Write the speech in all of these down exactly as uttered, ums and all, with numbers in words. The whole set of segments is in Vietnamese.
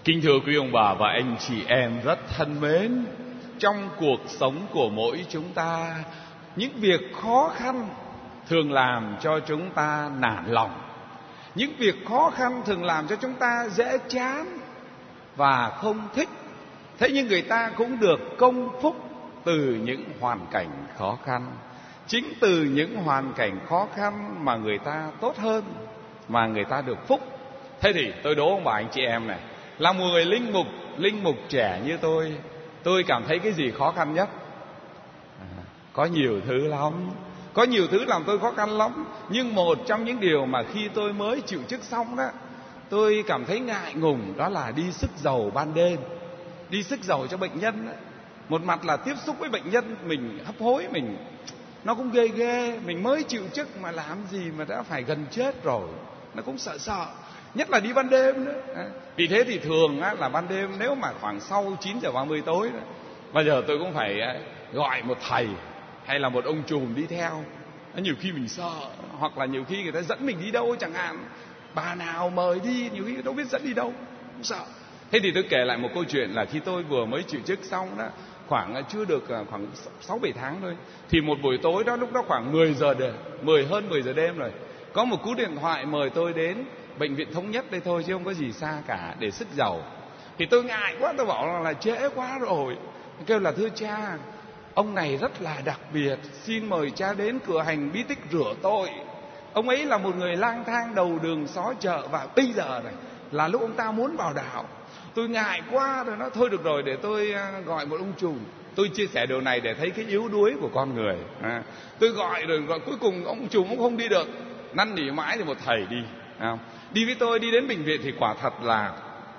Kính thưa quý ông bà và anh chị em rất thân mến, trong cuộc sống của mỗi chúng ta, những việc khó khăn thường làm cho chúng ta nản lòng. Những việc khó khăn thường làm cho chúng ta dễ chán và không thích. Thế nhưng người ta cũng được công phúc từ những hoàn cảnh khó khăn. Chính từ những hoàn cảnh khó khăn mà người ta tốt hơn, mà người ta được phúc. Thế thì tôi đố ông bà anh chị em này, là một người linh mục, linh mục trẻ như tôi, tôi cảm thấy cái gì khó khăn nhất? À, có nhiều thứ lắm, có nhiều thứ làm tôi khó khăn lắm. Nhưng một trong những điều mà khi tôi mới chịu chức xong đó, tôi cảm thấy ngại ngùng, đó là đi sức dầu ban đêm. Đi sức dầu cho bệnh nhân đó. Một mặt là tiếp xúc với bệnh nhân, mình hấp hối, mình nó cũng ghê ghê. Mình mới chịu chức mà làm gì mà đã phải gần chết rồi, nó cũng sợ sợ. Nhất là đi ban đêm nữa. Vì thế thì thường á, là ban đêm nếu mà khoảng sau chín giờ ba mươi tối đó, bao giờ tôi cũng phải gọi một thầy hay là một ông trùm đi theo. Nhiều khi mình sợ, hoặc là nhiều khi người ta dẫn mình đi đâu chẳng hạn, bà nào mời đi, nhiều khi đâu biết dẫn đi đâu, cũng sợ. Thế thì tôi kể lại một câu chuyện là khi tôi vừa mới chịu chức xong đó, khoảng chưa được khoảng sáu bảy tháng thôi, thì một buổi tối đó, lúc đó khoảng mười giờ đêm, mười hơn mười giờ đêm rồi, có một cú điện thoại mời tôi đến bệnh viện Thống Nhất đây thôi chứ không có gì xa cả, để sức dầu. Thì tôi ngại quá, tôi bảo là, là trễ quá rồi. Kêu là thưa cha, ông này rất là đặc biệt, xin mời cha đến cửa hành bí tích rửa tội. Ông ấy là một người lang thang đầu đường xó chợ, và bây giờ này là lúc ông ta muốn vào đạo. Tôi ngại quá rồi, nói thôi được rồi, để tôi gọi một ông trùm. Tôi chia sẻ điều này để thấy cái yếu đuối của con người. À, tôi gọi rồi, gọi cuối cùng ông trùm cũng không đi được, năn nỉ mãi thì một thầy đi. À, đi với tôi đi đến bệnh viện thì quả thật là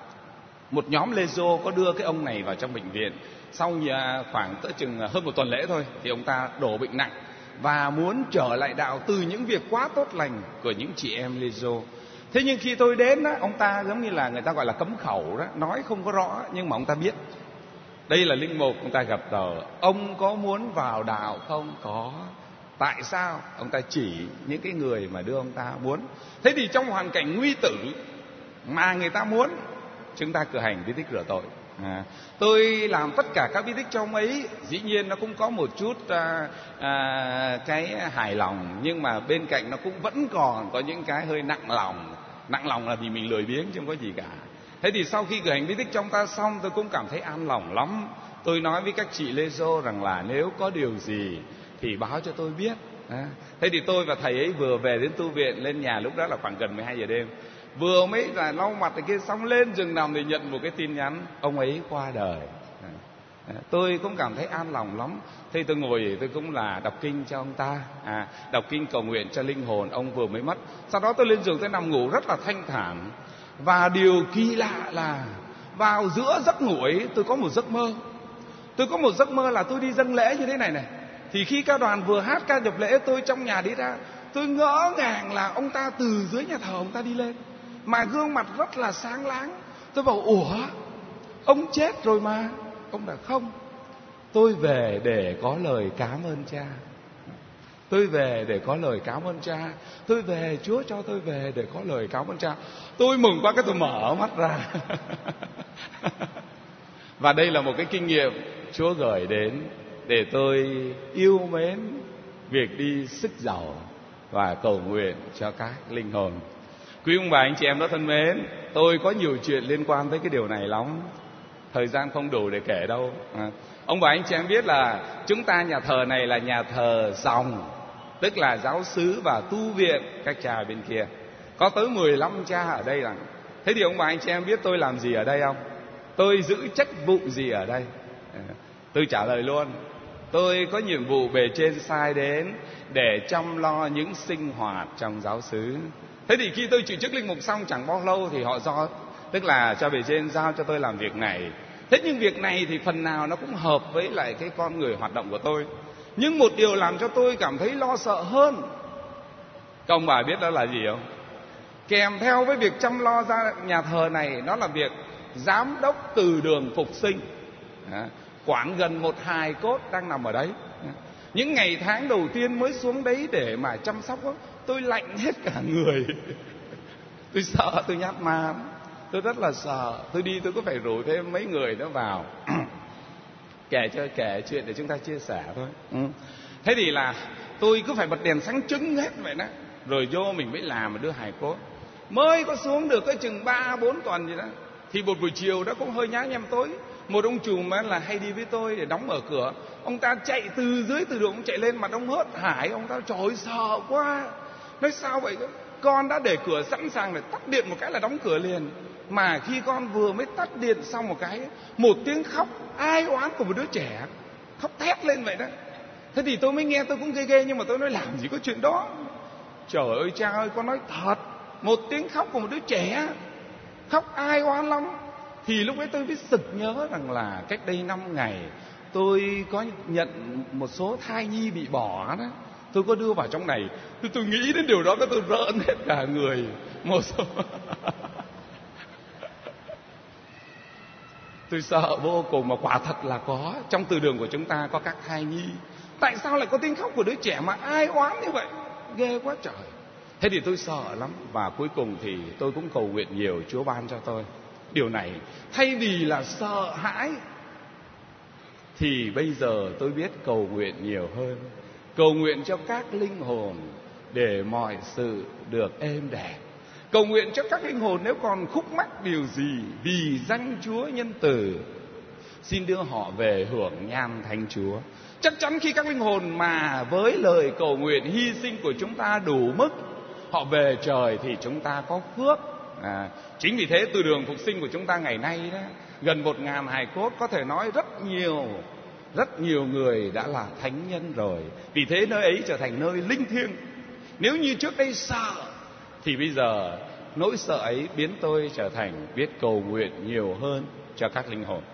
một nhóm Lê Dô có đưa cái ông này vào trong bệnh viện. Sau khoảng tới chừng hơn một tuần lễ thôi thì ông ta đổ bệnh nặng và muốn trở lại đạo từ những việc quá tốt lành của những chị em Lê Dô. Thế nhưng khi tôi đến đó, ông ta giống như là người ta gọi là cấm khẩu đó, nói không có rõ, nhưng mà ông ta biết đây là linh mục. Ông ta gặp tờ, ông có muốn vào đạo không? Có. Tại sao? Ông ta chỉ những cái người mà đưa ông ta muốn. Thế thì trong hoàn cảnh nguy tử mà người ta muốn, chúng ta cử hành bí tích rửa tội. À, tôi làm tất cả các bí tích cho ông ấy. Dĩ nhiên nó cũng có một chút à, à, cái hài lòng, nhưng mà bên cạnh nó cũng vẫn còn có những cái hơi nặng lòng. Nặng lòng là vì mình lười biếng chứ không có gì cả. Thế thì sau khi cử hành bí tích cho ông ta xong, tôi cũng cảm thấy an lòng lắm. Tôi nói với các chị Lê Dô rằng là nếu có điều gì thì báo cho tôi biết. À, thế thì tôi và thầy ấy vừa về đến tu viện, lên nhà lúc đó là khoảng gần mười hai giờ đêm. Vừa mới là lau mặt này kia xong, lên giường nằm thì nhận một cái tin nhắn, ông ấy qua đời. À, à, tôi cũng cảm thấy an lòng lắm. Thế tôi ngồi tôi cũng là đọc kinh cho ông ta, à, đọc kinh cầu nguyện cho linh hồn ông vừa mới mất. Sau đó tôi lên giường tôi nằm ngủ rất là thanh thản. Và điều kỳ lạ là vào giữa giấc ngủ ấy tôi có một giấc mơ. Tôi có một giấc mơ là tôi đi dâng lễ như thế này này. Thì khi ca đoàn vừa hát ca nhập lễ, tôi trong nhà đi ra, tôi ngỡ ngàng là ông ta từ dưới nhà thờ ông ta đi lên, mà gương mặt rất là sáng láng. Tôi bảo ủa, ông chết rồi mà. Ông bảo không, tôi về để có lời cảm ơn cha. Tôi về để có lời cảm ơn cha. Tôi về, Chúa cho tôi về để có lời cảm ơn cha. Tôi mừng quá, cái tôi mở mắt ra. Và đây là một cái kinh nghiệm Chúa gửi đến để tôi yêu mến việc đi sức dầu và cầu nguyện cho các linh hồn. Quý ông bà anh chị em rất thân mến, tôi có nhiều chuyện liên quan tới cái điều này lắm, thời gian không đủ để kể đâu. À, ông bà anh chị em biết là chúng ta nhà thờ này là nhà thờ dòng, tức là giáo xứ và tu viện các cha bên kia. Có tới mười lăm cha ở đây rằng. Thế thì ông bà anh chị em biết tôi làm gì ở đây không? Tôi giữ trách vụ gì ở đây? À, tôi trả lời luôn. Tôi có nhiệm vụ bề trên sai đến để chăm lo những sinh hoạt trong giáo xứ. Thế thì khi tôi chịu chức linh mục xong chẳng bao lâu thì họ do, tức là cho bề trên giao cho tôi làm việc này. Thế nhưng việc này thì phần nào nó cũng hợp với lại cái con người hoạt động của tôi. Nhưng một điều làm cho tôi cảm thấy lo sợ hơn, các ông bà biết đó là gì không? Kèm theo với việc chăm lo ra nhà thờ này, nó là việc giám đốc từ đường phục sinh. À, khoảng gần một hài cốt đang nằm ở đấy. Những ngày tháng đầu tiên mới xuống đấy để mà chăm sóc đó, tôi lạnh hết cả người. Tôi sợ, tôi nhát ma. tôi rất là sợ. Tôi đi tôi có phải rủ thêm mấy người nữa vào kể cho kể chuyện để chúng ta chia sẻ thôi. Ừ. Thế thì là tôi cứ phải bật đèn sáng trưng hết vậy đó, rồi vô mình mới làm mà đưa hài cốt. Mới có xuống được cái chừng ba bốn tuần gì đó, thì một buổi chiều đó cũng hơi nhá nhem tối, một ông trùm là hay đi với tôi để đóng mở cửa, ông ta chạy từ dưới từ đường ông chạy lên, mặt ông hớt hải, ông ta trời ơi, sợ quá. Nói sao vậy? Con đã để cửa sẵn sàng để tắt điện một cái là đóng cửa liền. Mà khi con vừa mới tắt điện xong một cái, một tiếng khóc ai oán của một đứa trẻ, khóc thét lên vậy đó. Thế thì tôi mới nghe tôi cũng ghê ghê, nhưng mà tôi nói làm gì có chuyện đó. Trời ơi cha ơi, con nói thật, một tiếng khóc của một đứa trẻ, khóc ai oán lắm. Thì lúc ấy tôi mới sực nhớ rằng là cách đây năm ngày tôi có nhận một số thai nhi bị bỏ đó, tôi có đưa vào trong này. Tôi, tôi nghĩ đến điều đó cái tôi rợn hết cả người. Một số tôi sợ vô cùng, mà quả thật là có. Trong từ đường của chúng ta có các thai nhi. Tại sao lại có tiếng khóc của đứa trẻ mà ai oán như vậy? Ghê quá trời. Thế thì tôi sợ lắm. Và cuối cùng thì tôi cũng cầu nguyện nhiều, Chúa ban cho tôi điều này. Thay vì là sợ hãi thì bây giờ tôi biết cầu nguyện nhiều hơn. Cầu nguyện cho các linh hồn để mọi sự được êm đẹp. Cầu nguyện cho các linh hồn nếu còn khúc mắc điều gì, vì danh Chúa nhân từ, xin đưa họ về hưởng nhan thánh Chúa. Chắc chắn khi các linh hồn mà với lời cầu nguyện hy sinh của chúng ta đủ mức, họ về trời thì chúng ta có phước. À, chính vì thế từ đường phục sinh của chúng ta ngày nay đó, gần một ngàn hài cốt, có thể nói rất nhiều, rất nhiều người đã là thánh nhân rồi. Vì thế nơi ấy trở thành nơi linh thiêng. Nếu như trước đây sợ, thì bây giờ nỗi sợ ấy biến tôi trở thành biết cầu nguyện nhiều hơn cho các linh hồn.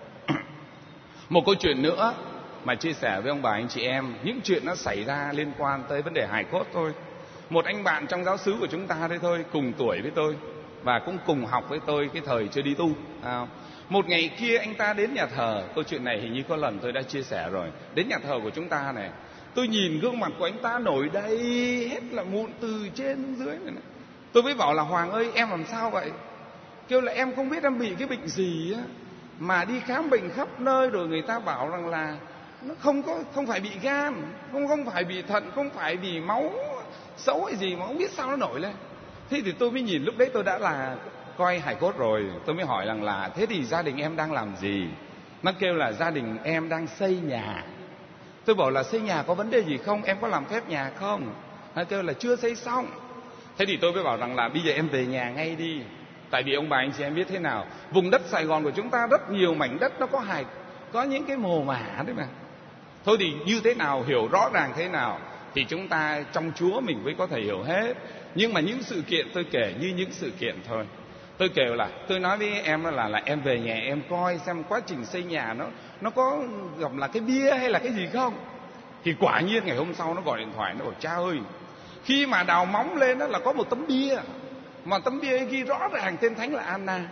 Một câu chuyện nữa mà chia sẻ với ông bà anh chị em, những chuyện nó xảy ra liên quan tới vấn đề hài cốt thôi. Một anh bạn trong giáo xứ của chúng ta đây thôi, cùng tuổi với tôi và cũng cùng học với tôi cái thời chưa đi tu. À, một ngày kia anh ta đến nhà thờ. Câu chuyện này hình như có lần tôi đã chia sẻ rồi. Đến nhà thờ của chúng ta này, tôi nhìn gương mặt của anh ta nổi đầy hết là mụn từ trên đến dưới này, này. Tôi mới bảo là Hoàng ơi, em làm sao vậy? Kêu là em không biết em bị cái bệnh gì á, mà đi khám bệnh khắp nơi rồi người ta bảo rằng là nó không có, không phải bị gan, không không phải bị thận, không phải vì máu xấu hay gì mà không biết sao nó nổi lên. Thế thì tôi mới nhìn, lúc đấy tôi đã là coi hài cốt rồi, tôi mới hỏi rằng là thế thì gia đình em đang làm gì? Nó kêu là gia đình em đang xây nhà. Tôi bảo là xây nhà có vấn đề gì không? Em có làm phép nhà không? Nó kêu là chưa xây xong. Thế thì tôi mới bảo rằng là bây giờ em về nhà ngay đi. Tại vì ông bà anh chị em biết thế nào, vùng đất Sài Gòn của chúng ta rất nhiều mảnh đất nó có hài, có những cái mồ mả đấy mà. Thôi thì như thế nào, hiểu rõ ràng thế nào thì chúng ta trong Chúa mình mới có thể hiểu hết. Nhưng mà những sự kiện tôi kể như những sự kiện thôi. Tôi kêu là tôi nói với em là là em về nhà em coi xem quá trình xây nhà nó nó có gặp là cái bia hay là cái gì không. Thì quả nhiên ngày hôm sau nó gọi điện thoại, nó bảo cha ơi, khi mà đào móng lên đó là có một tấm bia, mà tấm bia ấy ghi rõ ràng tên thánh là Anna.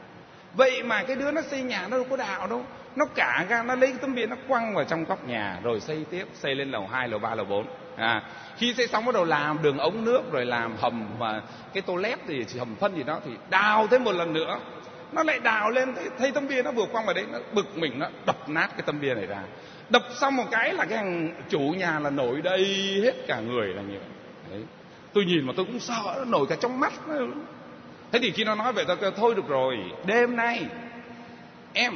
Vậy mà cái đứa nó xây nhà nó đâu có đào đâu, nó cả ra nó lấy cái tấm bia nó quăng vào trong góc nhà rồi xây tiếp, xây lên lầu hai, lầu ba, lầu bốn. À, khi xây xong bắt đầu làm đường ống nước rồi làm hầm và cái toilet thì hầm phân gì đó, thì đào thêm một lần nữa. Nó lại đào lên, thấy, thấy tấm bia nó vừa quăng vào đấy, nó bực mình, nó đập nát cái tấm bia này ra. Đập xong một cái là cái thằng chủ nhà là nổi đây hết cả người là như vậy. Đấy. Tôi nhìn mà tôi cũng sợ, nó nổi cả trong mắt. Thế thì khi nó nói vậy tôi kêu thôi được rồi, đêm nay em,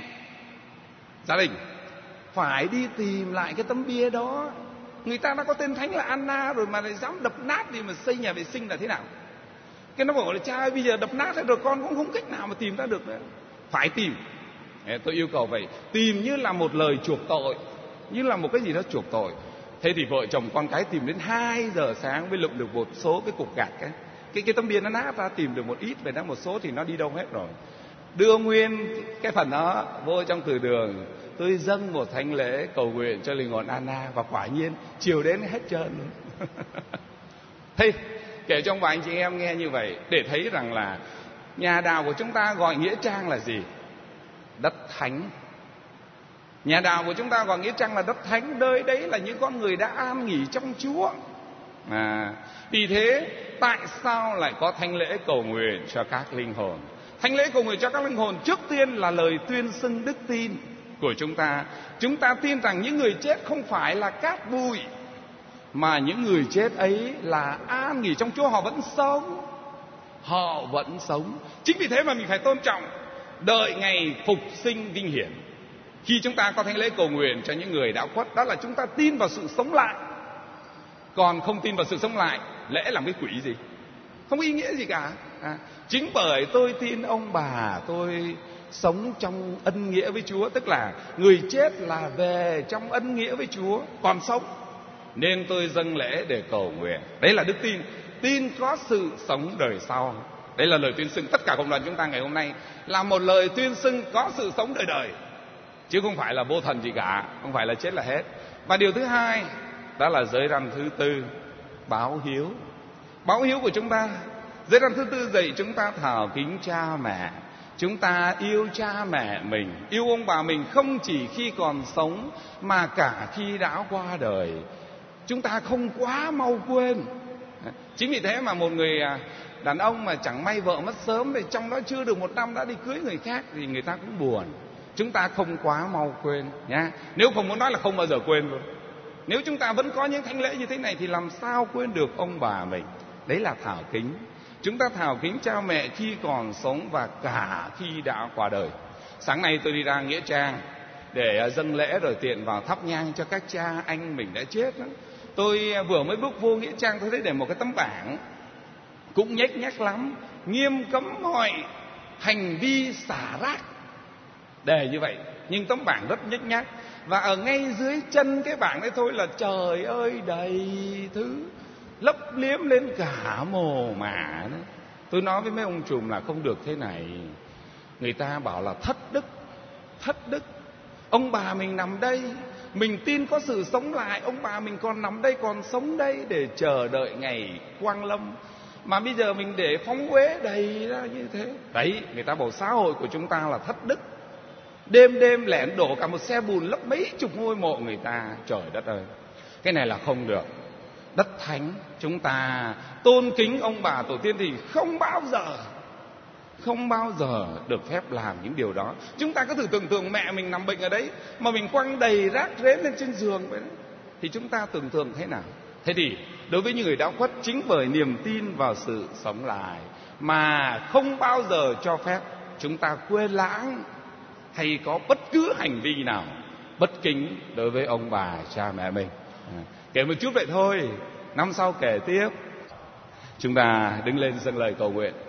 gia đình phải đi tìm lại cái tấm bia đó. Người ta đã có tên thánh là Anna rồi mà lại dám đập nát đi mà xây nhà vệ sinh là thế nào? Cái nó bảo là cha ơi, bây giờ đập nát rồi con cũng không cách nào mà tìm ra được nữa. Phải tìm. Tôi yêu cầu vậy, tìm như là một lời chuộc tội, như là một cái gì đó chuộc tội. Thế thì vợ chồng con cái tìm đến hai giờ sáng mới lụm được một số cái cục gạch ấy. Cái cái tấm bia nó nát ra, tìm được một ít về đó, một số thì nó đi đâu hết rồi. Đưa nguyên cái phần đó vô trong từ đường, tôi dâng một thánh lễ cầu nguyện cho linh hồn Anna, và quả nhiên chiều đến hết trơn luôn. Thế kể cho ông bà anh chị em nghe như vậy để thấy rằng là nhà đạo của chúng ta gọi nghĩa trang là gì? Đất thánh. Nhà đạo của chúng ta gọi nghĩa trang là đất thánh, nơi đấy là những con người đã an nghỉ trong Chúa. À, vì thế tại sao lại có thánh lễ cầu nguyện cho các linh hồn? Thánh lễ cầu nguyện cho các linh hồn trước tiên là lời tuyên xưng đức tin của chúng ta. Chúng ta tin rằng những người chết không phải là cát bụi, mà những người chết ấy là an nghỉ trong Chúa. Họ vẫn sống, họ vẫn sống. Chính vì thế mà mình phải tôn trọng, đợi ngày phục sinh vinh hiển. Khi chúng ta có thánh lễ cầu nguyện cho những người đã khuất, đó là chúng ta tin vào sự sống lại. Còn không tin vào sự sống lại, lễ làm cái quỷ gì? Không có ý nghĩa gì cả. à, Chính bởi tôi tin ông bà tôi sống trong ân nghĩa với Chúa, tức là người chết là về trong ân nghĩa với Chúa, còn sống, nên tôi dâng lễ để cầu nguyện. Đấy là đức tin. Tin có sự sống đời sau. Đấy là lời tuyên xưng. Tất cả cộng đoàn chúng ta ngày hôm nay là một lời tuyên xưng có sự sống đời đời, chứ không phải là vô thần gì cả, không phải là chết là hết. Và điều thứ hai, đó là giới răn thứ tư, báo hiếu. Báo hiếu của chúng ta, giới răn thứ tư dạy chúng ta thờ kính cha mẹ. Chúng ta yêu cha mẹ mình, yêu ông bà mình không chỉ khi còn sống mà cả khi đã qua đời. Chúng ta không quá mau quên. Chính vì thế mà một người đàn ông mà chẳng may vợ mất sớm, thì trong đó chưa được một năm đã đi cưới người khác, thì người ta cũng buồn. Chúng ta không quá mau quên nhá. Nếu không muốn nói là không bao giờ quên luôn. Nếu chúng ta vẫn có những thánh lễ như thế này thì làm sao quên được ông bà mình. Đấy là thờ kính. Chúng ta thờ kính cha mẹ khi còn sống và cả khi đã qua đời. Sáng nay tôi đi ra nghĩa trang để dâng lễ rồi tiện vào thắp nhang cho các cha anh mình đã chết đó. Tôi vừa mới bước vô nghĩa trang, tôi thấy để một cái tấm bảng cũng nhếch nhác lắm: nghiêm cấm mọi hành vi xả rác. Đề như vậy, nhưng tấm bảng rất nhếch nhác. Và ở ngay dưới chân cái bảng đấy thôi là trời ơi đầy thứ lấp liếm lên cả mồ mả đấy. Tôi nói với mấy ông trùm là không được thế này. Người ta bảo là thất đức. Thất đức. Ông bà mình nằm đây, mình tin có sự sống lại. Ông bà mình còn nằm đây, còn sống đây để chờ đợi ngày quang lâm. Mà bây giờ mình để phóng uế đầy ra như thế. Đấy, người ta bảo xã hội của chúng ta là thất đức. Đêm đêm lẻn đổ cả một xe bùn lấp mấy chục ngôi mộ người ta. Trời đất ơi, cái này là không được. Đất thánh, chúng ta tôn kính ông bà tổ tiên thì không bao giờ Không bao giờ được phép làm những điều đó. Chúng ta có thử tưởng tượng mẹ mình nằm bệnh ở đấy mà mình quăng đầy rác rến lên trên giường vậy đấy, thì chúng ta tưởng tượng thế nào? Thế thì đối với những người đã khuất, chính bởi niềm tin vào sự sống lại mà không bao giờ cho phép chúng ta quên lãng hay có bất cứ hành vi nào bất kính đối với ông bà cha mẹ mình. à, Kể một chút vậy thôi, năm sau kể tiếp. Chúng ta đứng lên dâng lời cầu nguyện.